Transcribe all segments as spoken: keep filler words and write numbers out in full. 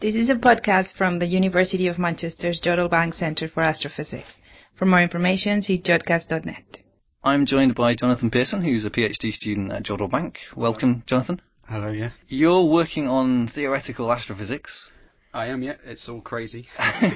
This is a podcast from the University of Manchester's Jodrell Bank Centre for Astrophysics. For more information, see jodcast dot net. I'm joined by Jonathan Pearson, who's a PhD student at Jodrell Bank. Welcome, Jonathan. Hello, yeah. You're working on theoretical astrophysics. I am, yeah. It's all crazy.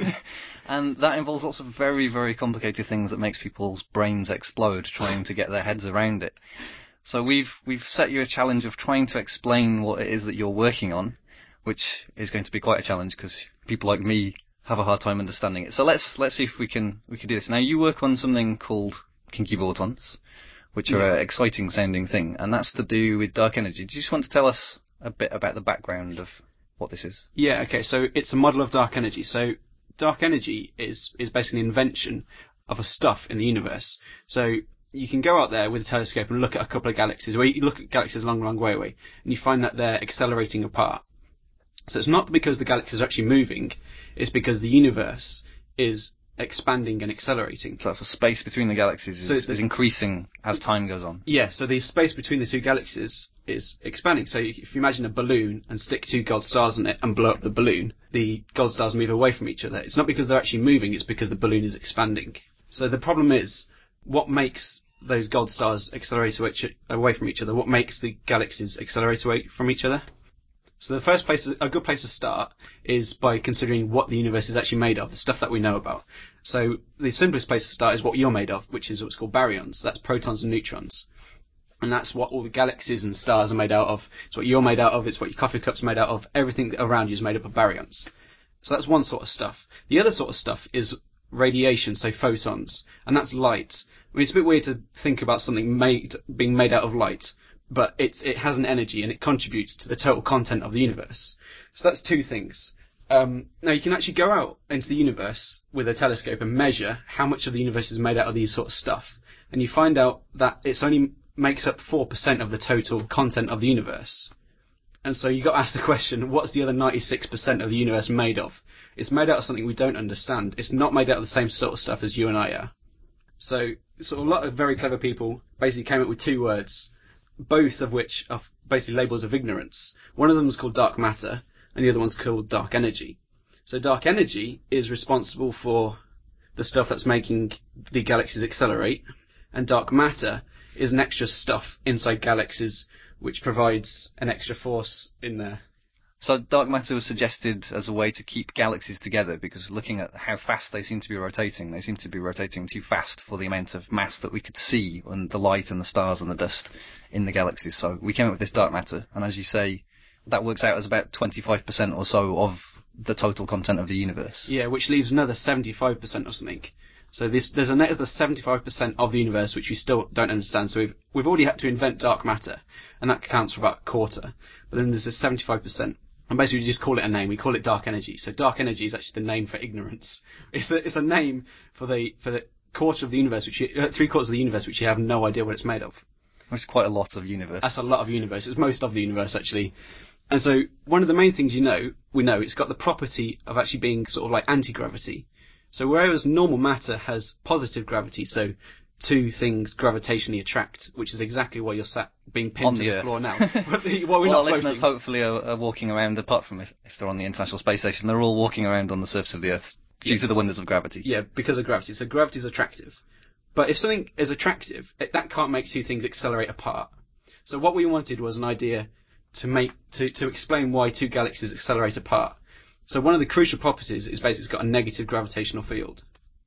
And that involves lots of very, very complicated things that makes people's brains explode trying to get their heads around it. So we've we've set you a challenge of trying to explain what it is that you're working on, which is going to be quite a challenge because people like me have a hard time understanding it. So let's let's see if we can we can do this. Now, you work on something called kinky bosons, which are yeah. an exciting sounding thing, and that's to do with dark energy. Do you just want to tell us a bit about the background of what this is? Yeah, okay, so it's a model of dark energy. So dark energy is, is basically an invention of a stuff in the universe. So you can go out there with a telescope and look at a couple of galaxies, where you look at galaxies a long, long way away, and you find that they're accelerating apart. So it's not because the galaxies are actually moving, it's because the universe is expanding and accelerating. So that's the space between the galaxies is, so is increasing as time goes on. Yeah, so the space between the two galaxies is expanding. So if you imagine a balloon and stick two gold stars in it and blow up the balloon, the gold stars move away from each other. It's not because they're actually moving, it's because the balloon is expanding. So the problem is, what makes those gold stars accelerate away from each other? What makes the galaxies accelerate away from each other? So the first place, a good place to start, is by considering what the universe is actually made of, the stuff that we know about. So the simplest place to start is what you're made of, which is what's called baryons. So that's protons and neutrons. And that's what all the galaxies and stars are made out of. It's what you're made out of, it's what your coffee cup's made out of. Everything around you is made up of baryons. So that's one sort of stuff. The other sort of stuff is radiation, so photons, and that's light. I mean, it's a bit weird to think about something made being made out of light, but it's, it has an energy and it contributes to the total content of the universe. So that's two things. Um, now, you can actually go out into the universe with a telescope and measure how much of the universe is made out of these sort of stuff, and you find out that it's only makes up four percent of the total content of the universe. And so you've got to ask the question, what's the other ninety-six percent of the universe made of? It's made out of something we don't understand. It's not made out of the same sort of stuff as you and I are. So, so a lot of very clever people basically came up with two words, both of which are basically labels of ignorance. One of them is called dark matter, and the other one's called dark energy. So dark energy is responsible for the stuff that's making the galaxies accelerate, and dark matter is an extra stuff inside galaxies which provides an extra force in there. So dark matter was suggested as a way to keep galaxies together, because looking at how fast they seem to be rotating, they seem to be rotating too fast for the amount of mass that we could see, and the light and the stars and the dust in the galaxies. So we came up with this dark matter, and as you say, that works out as about twenty-five percent or so of the total content of the universe. Yeah, which leaves another seventy-five percent or something. So this, there's another seventy-five percent of the universe which we still don't understand. So we've, we've already had to invent dark matter, and that counts for about a quarter. But then there's a seventy-five percent. And basically we just call it a name. We call it dark energy. So dark energy is actually the name for ignorance. It's a, it's a name for the for the quarter of the universe, which you, uh, three quarters of the universe, which you have no idea what it's made of. That's quite a lot of universe. That's a lot of universe. It's most of the universe, actually. And so one of the main things you know, we know, it's got the property of actually being sort of like anti-gravity. So whereas normal matter has positive gravity, so two things gravitationally attract, which is exactly why you're sat being pinned on to the, the Earth. floor now. But the, well, we're well, not listeners floating. hopefully are, are walking around, apart from if, if they're on the International Space Station, they're all walking around on the surface of the Earth due yeah. to the wonders of gravity. Yeah, because of gravity. So gravity is attractive. But if something is attractive, it, that can't make two things accelerate apart. So what we wanted was an idea to make to, to explain why two galaxies accelerate apart. So one of the crucial properties is basically it's got a negative gravitational field.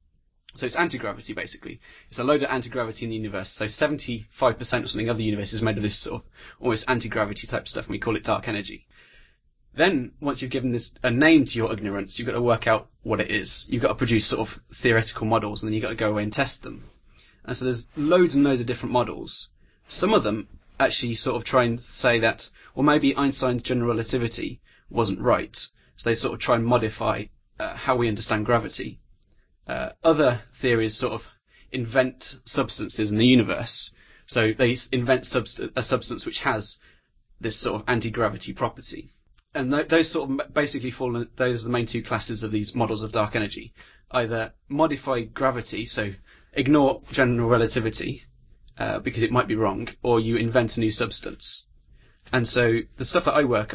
So it's anti-gravity, basically. It's a load of anti-gravity in the universe. So seventy-five percent or something of the universe is made of this sort of almost anti-gravity type stuff, and we call it dark energy. Then, once you've given this a name to your ignorance, you've got to work out what it is. You've got to produce sort of theoretical models, and then you've got to go away and test them. And so there's loads and loads of different models. Some of them actually sort of try and say that, well, maybe Einstein's general relativity wasn't right. So they sort of try and modify uh, how we understand gravity. Uh, other theories sort of invent substances in the universe. So they invent subst- a substance which has this sort of anti-gravity property. And th- those sort of basically fall in, those are the main two classes of these models of dark energy. Either modify gravity, so ignore general relativity, uh, because it might be wrong, or you invent a new substance. And so the stuff that I work on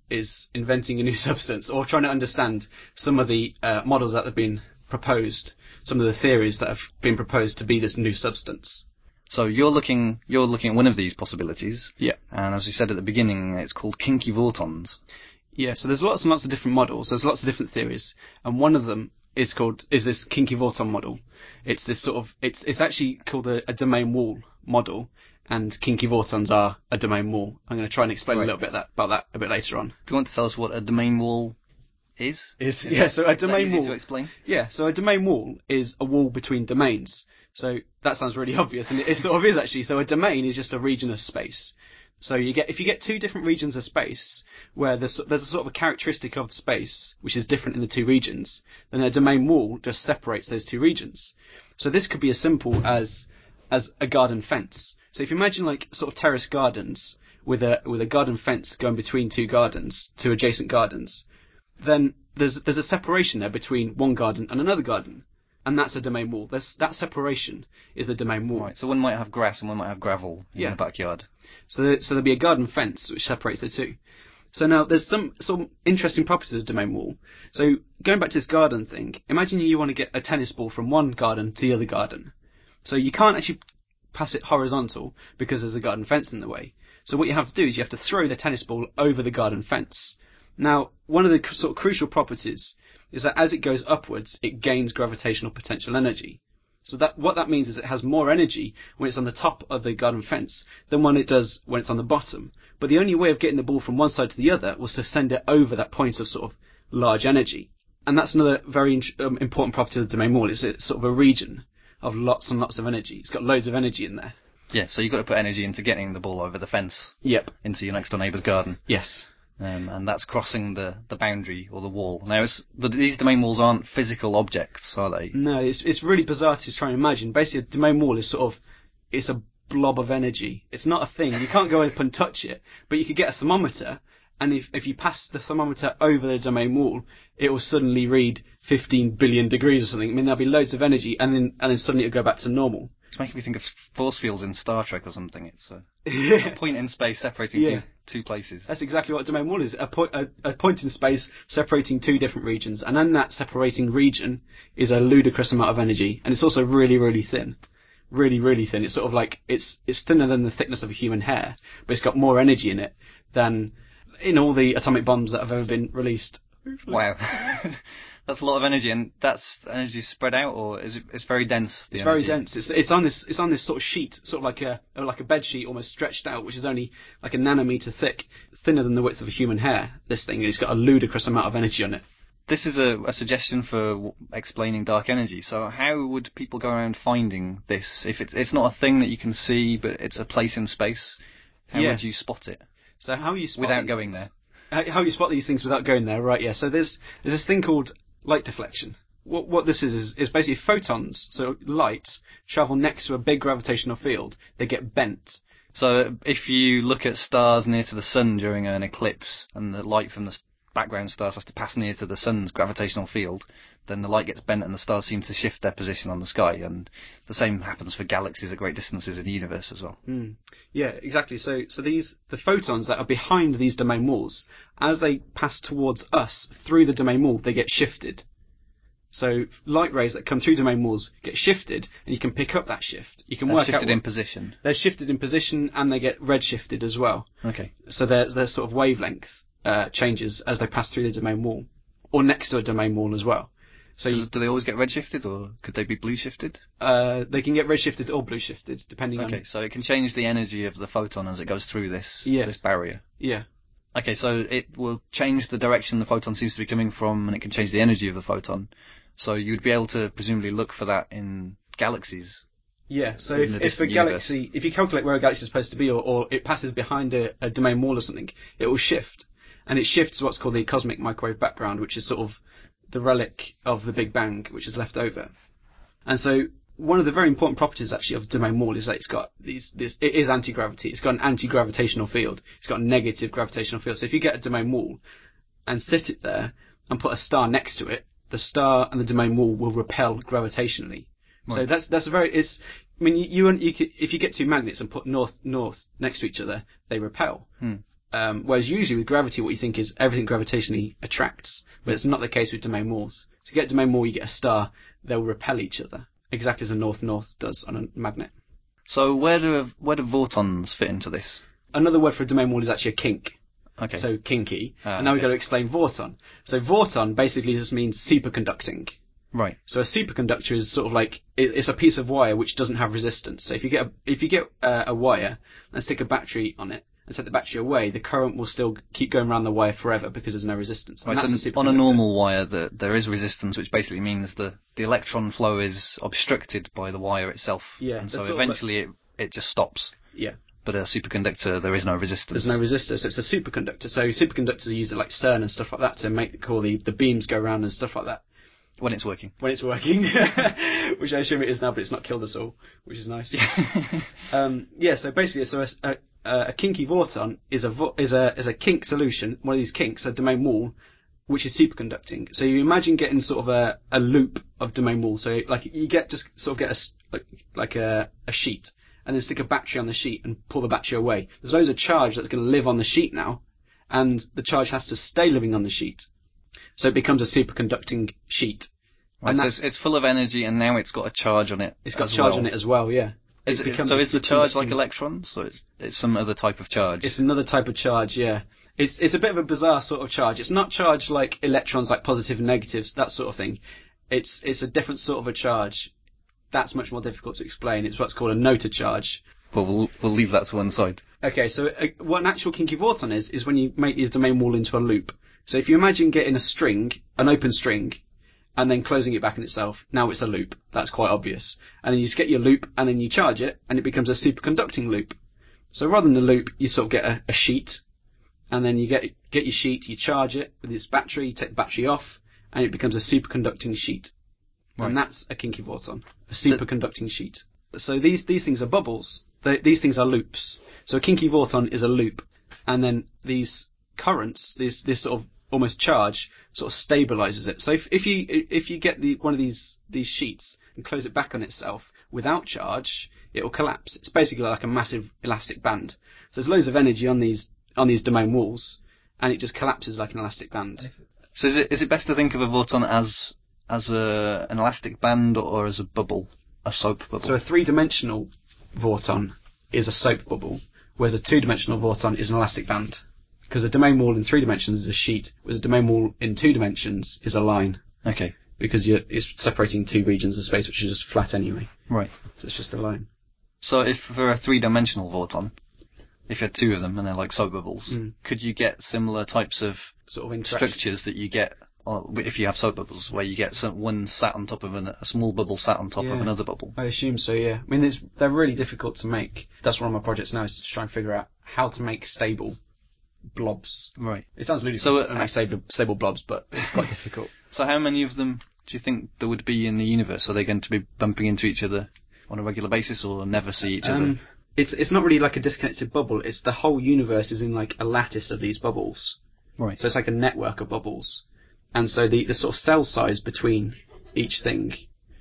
is inventing a new substance or trying to understand some of the uh, models that have been proposed, some of the theories that have been proposed to be this new substance. So you're looking you're looking at one of these possibilities. Yeah. And as we said at the beginning, it's called kinky vortons. Yeah, so there's lots and lots of different models, there's lots of different theories, and one of them is called is this kinky vorton model. It's this sort of it's it's actually called a, a domain wall model, and kinky vortons are a domain wall. I'm going to try and explain right. a little bit that, about that a bit later on. Do you want to tell us what a domain wall is? Is, is yeah, that, so a domain is that easy wall. to explain? Yeah, so a domain wall is a wall between domains. So that sounds really obvious, and it, it sort of is actually. So a domain is just a region of space. So you get if you get two different regions of space where there's there's a sort of a characteristic of space which is different in the two regions, then a domain wall just separates those two regions. So this could be as simple as as a garden fence. So if you imagine like sort of terrace gardens with a with a garden fence going between two gardens, two adjacent gardens, then there's there's a separation there between one garden and another garden. And that's a domain wall. There's, that separation is the domain wall. Right, so one might have grass and one might have gravel in yeah. the backyard. So, there, so there'll be a garden fence which separates the two. So now there's some some interesting properties of the domain wall. So going back to this garden thing, imagine you want to get a tennis ball from one garden to the other garden. So you can't actually pass it horizontal because there's a garden fence in the way. So what you have to do is you have to throw the tennis ball over the garden fence. Now, one of the sort of crucial properties is that as it goes upwards, it gains gravitational potential energy. So that what that means is it has more energy when it's on the top of the garden fence than when it does when it's on the bottom. But the only way of getting the ball from one side to the other was to send it over that point of sort of large energy. And that's another very um, important property of the domain wall, is it's sort of a region of lots and lots of energy. It's got loads of energy in there. Yeah, so you've got to put energy into getting the ball over the fence. Yep. Into your next door neighbour's garden. Yes. Um, and that's crossing the, the boundary or the wall. Now, it's, the, these domain walls aren't physical objects, are they? No, it's it's really bizarre to try and imagine. Basically, a domain wall is sort of, it's a blob of energy. It's not a thing. You can't go up and touch it, but you could get a thermometer, and if if you pass the thermometer over the domain wall, it will suddenly read fifteen billion degrees or something. I mean, there'll be loads of energy, and then and then suddenly it'll go back to normal. It's making me think of force fields in Star Trek or something. It's a, a point in space separating yeah. two, two places. That's exactly what a domain wall is. A, po- a, a point in space separating two different regions. And in that separating region is a ludicrous amount of energy. And it's also really, really thin. Really, really thin. It's sort of like, it's it's thinner than the thickness of a human hair, but it's got more energy in it than in all the atomic bombs that have ever been released. Wow. That's a lot of energy, and that's energy spread out, or is it? It's very dense. It's energy? very dense. It's it's on this it's on this sort of sheet, sort of like a like a bed sheet, almost stretched out, which is only like a nanometer thick, thinner than the width of a human hair. This thing, it's got a ludicrous amount of energy on it. This is a, a suggestion for w- explaining dark energy. So how would people go around finding this? If it's it's not a thing that you can see, but it's a place in space, how yes. would you spot it? So how you spot without these going things? there? How, how you spot these things without going there? Right? Yeah. So there's there's this thing called light deflection. What what this is, is is basically photons, so light, travel next to a big gravitational field. They get bent. So if you look at stars near to the sun during an eclipse, and the light from the background stars has to pass near to the sun's gravitational field, then the light gets bent and the stars seem to shift their position on the sky. And the same happens for galaxies at great distances in the universe as well. Mm. Yeah, exactly. So so these the photons that are behind these domain walls, as they pass towards us through the domain wall, they get shifted. So light rays that come through domain walls get shifted, and you can pick up that shift. You can They're work shifted out what, in position. They're shifted in position, and they get redshifted as well. Okay. So their their sort of wavelength uh, changes as they pass through the domain wall, or next to a domain wall as well. So Does, you, do they always get redshifted, or could they be blue shifted? Uh, they can get redshifted or blue shifted depending okay, on. Okay, so it can change the energy of the photon as it goes through this yeah. this barrier. Yeah. Okay, so it will change the direction the photon seems to be coming from, and it can change the energy of the photon. So you'd be able to presumably look for that in galaxies. Yeah, so if, if a galaxy, universe. if you calculate where a galaxy is supposed to be, or, or it passes behind a, a domain wall or something, it will shift. And it shifts what's called the cosmic microwave background, which is sort of the relic of the Big Bang, which is left over. And so one of the very important properties actually of the domain wall is that it's got these, this, it is anti-gravity. It's got an anti-gravitational field. It's got a negative gravitational field. So if you get a domain wall and sit it there and put a star next to it, the star and the domain wall will repel gravitationally. Right. So that's that's a very it's. I mean, you you, you could, if you get two magnets and put north north next to each other, they repel. Hmm. Um, whereas usually with gravity, what you think is everything gravitationally attracts, but it's not the case with domain walls. To get domain wall, you get a star, they'll repel each other, exactly as a north-north does on a magnet. So where do where do vortons fit into this? Another word for a domain wall is actually a kink. Okay. So kinky. Ah, and now okay. we've got to explain vorton. So vorton basically just means superconducting. Right. So a superconductor is sort of like, it, it's a piece of wire which doesn't have resistance. So if you get a, if you get uh, a wire and stick a battery on it and set the battery away, the current will still keep going around the wire forever because there's no resistance. And Right, that's so a on a superconductor. normal wire, the, there is resistance, which basically means the, the electron flow is obstructed by the wire itself. Yeah, And so that's sort of eventually it, it just stops. Yeah. But a superconductor, there is no resistance. There's no resistance, so it's a superconductor. So superconductors are used at like CERN and stuff like that to make all the, the beams go around and stuff like that. When it's working. When it's working, which I assume it is now, but it's not killed us all, which is nice. um, yeah, so basically, so a, a, a kinky vorton is a vo- is a is a kink solution, one of these kinks, a domain wall, which is superconducting. So you imagine getting sort of a, a loop of domain wall. So like you get just sort of get a s- like, like a a sheet, and then stick a battery on the sheet and pull the battery away. There's loads of charge that's going to live on the sheet now, and the charge has to stay living on the sheet. So it becomes a superconducting sheet. Right, so it's, it's full of energy, and now it's got a charge on it. It's got as charge well. on it as well, yeah. Is It it, becomes so a is the charge like superconducting- electrons, or it's, it's some other type of charge? It's another type of charge, yeah. It's it's a bit of a bizarre sort of charge. It's not charged like electrons, like positive and negatives, that sort of thing. It's it's a different sort of a charge. That's much more difficult to explain. It's what's called a noted charge. Well, we'll we'll leave that to one side. Okay, so uh, what an actual kinky vorton is, is when you make the domain wall into a loop. So if you imagine getting a string, an open string, and then closing it back in itself, now it's a loop. That's quite obvious. And then you just get your loop, and then you charge it, and it becomes a superconducting loop. So rather than a loop, you sort of get a, a sheet, and then you get get your sheet, you charge it with its battery, you take the battery off, and it becomes a superconducting sheet. Right. And that's a kinky vorton, a superconducting sheet. So these these things are bubbles. They, these things are loops. So a kinky vorton is a loop, and then these currents, this this sort of almost charge, sort of stabilizes it. So if if you if you get the one of these these sheets and close it back on itself without charge, it will collapse. It's basically like a massive elastic band. So there's loads of energy on these on these domain walls, and it just collapses like an elastic band. So is it is it best to think of a vorton as as a an elastic band or as a bubble, a soap bubble? So a three-dimensional vorton is a soap bubble, whereas a two-dimensional vorton is an elastic band. Because a domain wall in three dimensions is a sheet, whereas a domain wall in two dimensions is a line. Okay. Because you're, it's separating two regions of space, which is just flat anyway. Right. So it's just a line. So if for a three-dimensional vorton, if you had two of them and they're like soap bubbles, Mm. could you get similar types of Sort of interaction. structures that you get uh, if you have soap bubbles, where you get some, one sat on top of an, a small bubble sat on top Yeah. of another bubble? I assume so, yeah. I mean, there's, they're really difficult to make. That's one of my projects now, is to try and figure out how to make stable blobs. Right. It sounds ludicrous So, uh, to make stable, stable blobs, but it's quite difficult. So how many of them do you think there would be in the universe? Are they going to be bumping into each other on a regular basis, or never see each other? Um, it's it's not really like a disconnected bubble. It's the whole universe is in like a lattice of these bubbles. Right. So it's like a network of bubbles. And so the, the sort of cell size between each thing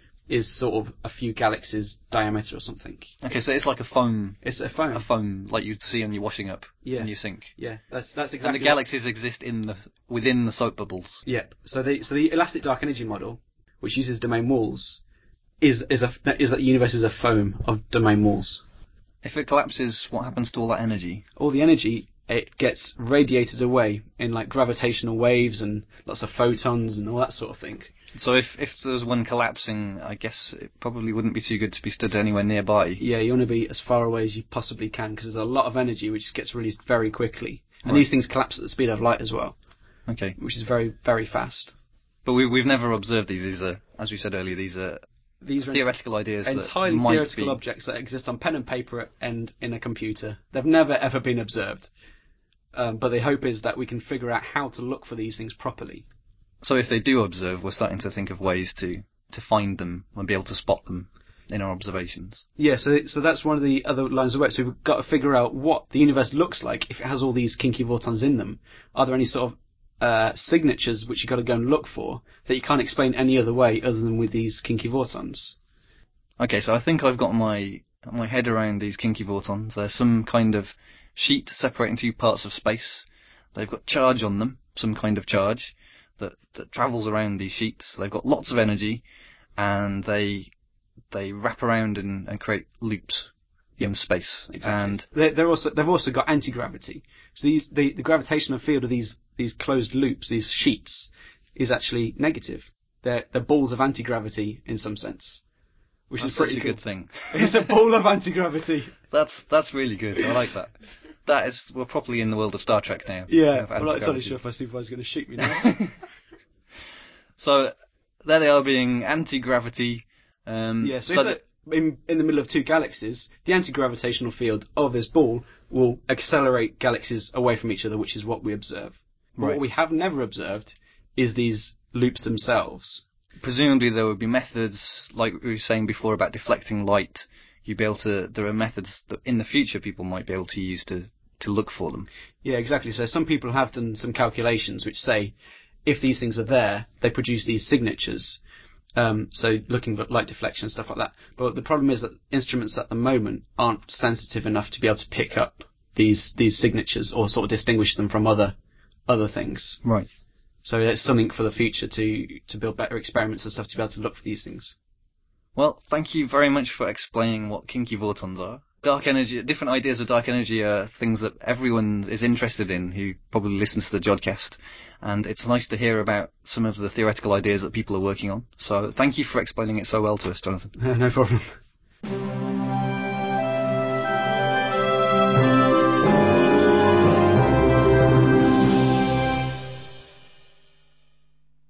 is sort of a few galaxies diameter or something. Okay, so it's like a foam, It's a foam. a foam like you'd see on your washing up Yeah. in your sink. Yeah, that's that's And exactly. the galaxies exist in the within the soap bubbles. Yep. So the so the elastic dark energy model, which uses domain walls, is is a is that the universe is a foam of domain walls. If it collapses, what happens to all that energy? All the energy, it gets radiated away in like gravitational waves and lots of photons and all that sort of thing. So if if there was one collapsing, I guess it probably wouldn't be too good to be stood anywhere nearby. Yeah, you want to be as far away as you possibly can because there's a lot of energy which gets released very quickly. And Right. these things collapse at the speed of light as well, Okay. which is very, very fast. But we, we've never observed these. These are, as we said earlier, these are These are theoretical ideas that entirely might theoretical be. objects that exist on pen and paper and in a computer. They've never ever been observed. Um, but the hope is that we can figure out how to look for these things properly. So if they do observe, we're starting to think of ways to, to find them and be able to spot them in our observations. Yeah, so so that's one of the other lines of work. So we've got to figure out what the universe looks like if it has all these kinky vortons in them. Are there any sort of uh, signatures which you've got to go and look for that you can't explain any other way other than with these kinky vortons? Okay, so I think I've got my my head around these kinky vortons. They're some kind of sheet separating two parts of space. They've got charge on them, some kind of charge that, that travels around these sheets. They've got lots of energy, and they they wrap around and, and create loops in space. Exactly. And they're, they're also they've also got anti-gravity. So these the, the gravitational field of these these closed loops, these sheets, is actually negative. They're they're balls of anti-gravity in some sense, which that's is pretty such a cool. good thing. It's a ball of anti-gravity. That's that's really good. I like that. That is, we're properly in the world of Star Trek now. Yeah, I'm not entirely sure if my supervisor's going to shoot me now. So there they are, being anti-gravity. Um, yeah, so, so if in in the middle of two galaxies, the anti-gravitational field of this ball will accelerate galaxies away from each other, which is what we observe. But right. what we have never observed is these loops themselves. Presumably there would be methods, like we were saying before, about deflecting light. You'd be able to. There are methods that in the future people might be able to use to, to look for them. Yeah, exactly. So some people have done some calculations which say if these things are there, they produce these signatures. Um, so looking for light deflection and stuff like that. But the problem is that instruments at the moment aren't sensitive enough to be able to pick up these these signatures or sort of distinguish them from other other things. Right. So it's something for the future to to build better experiments and stuff to be able to look for these things. Well, thank you very much for explaining what kinky photons are. Dark energy, different ideas of dark energy are things that everyone is interested in who probably listens to the Jodcast. And it's nice to hear about some of the theoretical ideas that people are working on. So thank you for explaining it so well to us, Jonathan. No problem.